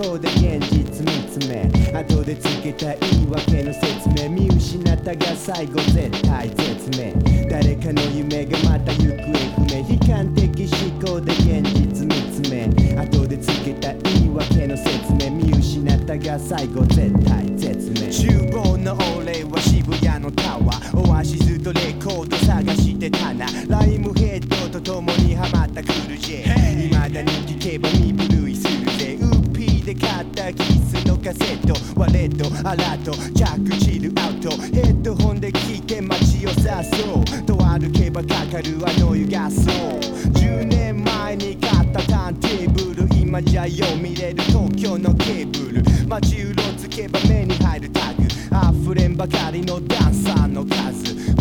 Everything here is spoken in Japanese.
考で現実見つめ後でつけた言い訳の説明見失ったが最後絶対絶命誰かの夢がまた行方不明悲観的思考で現実見つめ後でつけた言い訳の説明見失ったが最後絶対絶命厨房の俺は渋谷のタワーオアシスとレコード探してたなライムヘッドと共にハマったクール J 未だに聴けば身震いするぜウッピーで買ったキスのカセットはレッドアラートジャックチルアウトヘッドホンで聴いて街をさそうと歩けばかかるあの湯がそう10年前に買ったターンテーブル今じゃよ見れる東京のケーブル街うろつけば目に入るタグ溢れんばかりのダンサーの数